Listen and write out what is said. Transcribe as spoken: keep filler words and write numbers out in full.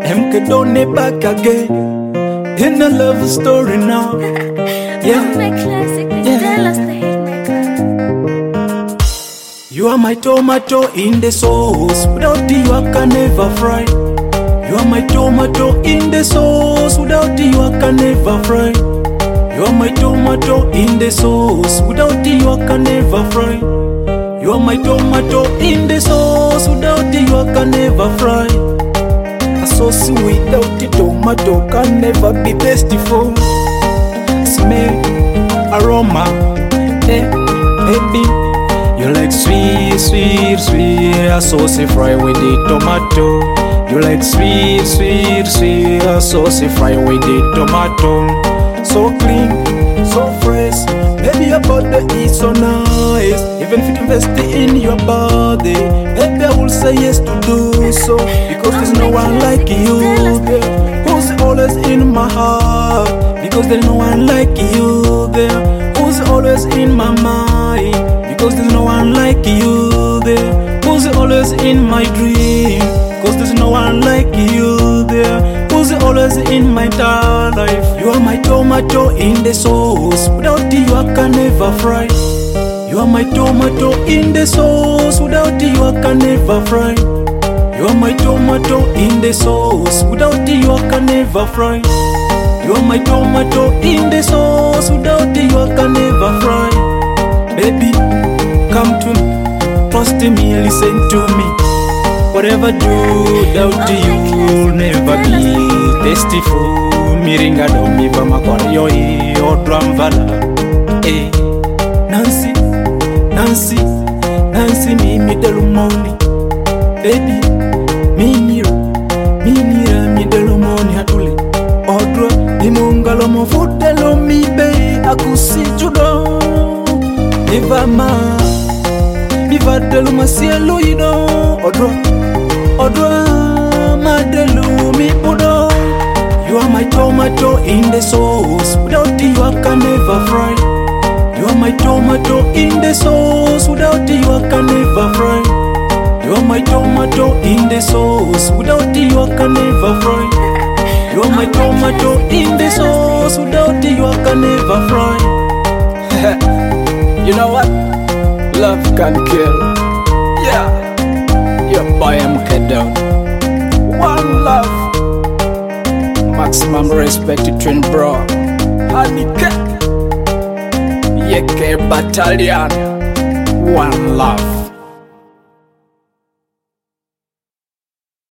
M K done it back again in a love story now. Yeah, yeah. You are my tomato in the sauce. Without you I can never fry. You are my tomato in the sauce. Without you I can never fry. You are my tomato in the sauce. Without you I can never fry. You are my tomato in the sauce. Without you I can never fry. A sauce without the tomato can never be tasteful. Smell, aroma, eh, baby. You like sweet, sweet, sweet. A sauce fry with the tomato. You like sweet, sweet, sweet. A sauce fry with the tomato. So clean, so fresh. Baby, your body is so nice. Even if you invest in your body, baby, I will say yes to do so. Because there's no one like you, there. Who's always in my heart? Because there's no one like you, there. Who's always in my mind? Because there's no one like you, there. Who's always in my dream? Because there's no one like you, there. Who's always in my entire life? You are my tomato in the sauce. Without you I can never fry. You are my tomato in the sauce. Without you I can never fry. You are my tomato in the sauce. Without you I can never fry. You are my tomato in the sauce. Without you I can never fry. Baby, come to me, trust me, listen to me. Whatever do, without you will never be tasteful. Miringa do mi vama kwa yoi o dramvala. Eh, Nancy, Nancy, Nancy mi mi delumoni. Baby, mi nira, mi nira mi delumoni hatuli. Odra, mi mungalo mo fudelo mi be akusi judo. Mi vama, mi vadelu masielu yido. Odra, Odra, madelu mi budo. You are my tomato in the sauce. Without you I can never fry. You are my tomato in the sauce. Without you I can never fry. You are my tomato in the sauce. Without you I can never fry. You are my tomato in the sauce. Without you I can never fry. You know what? Love can kill. Yeah. Your boy M K down. One love. Maximum respect to twin bro. Hanike. Yeke battalion. One love.